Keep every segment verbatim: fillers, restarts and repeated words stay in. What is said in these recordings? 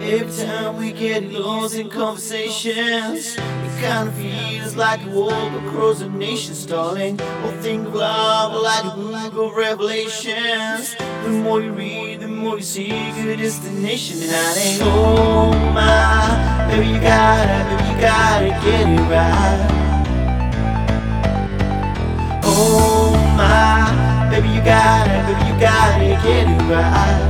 Every time we get lost in conversations, it kind of feels like a walk across a nation stalling. Or think of love like a book of revelations. The more you read, the more you see a destination. And I think, oh my, baby you gotta, baby you gotta get it right. Oh my, baby you gotta, baby you gotta get it right.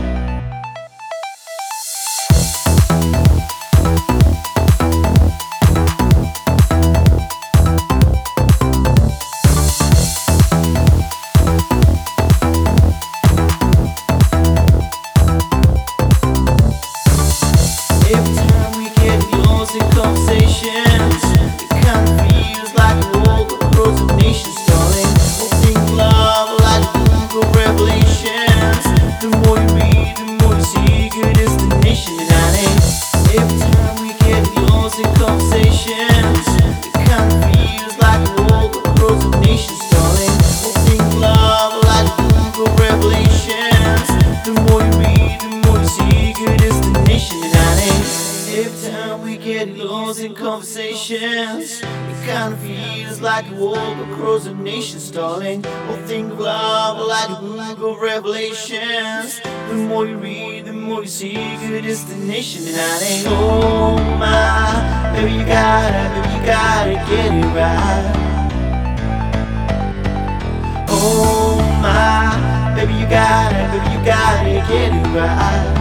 Every time we get lost in conversations, it kind of feels like a walk across a nation stalling. Oh, think of love like a book of revelations. The more you read, the more you see a destination. And I think every time we get lost in conversations, it kind of feels like a walk across a nation stalling. Oh, think of love like a book of revelations. The more you read, the more you see a destination. And I think every time we get lost in conversations, it kind of feels like a walk across a nation stalling. Or think of love like a book of revelations. The more you read, the more you see a destination. And I think, oh my, baby you gotta, baby you gotta get it right. Oh my, baby you gotta, baby you gotta get it right.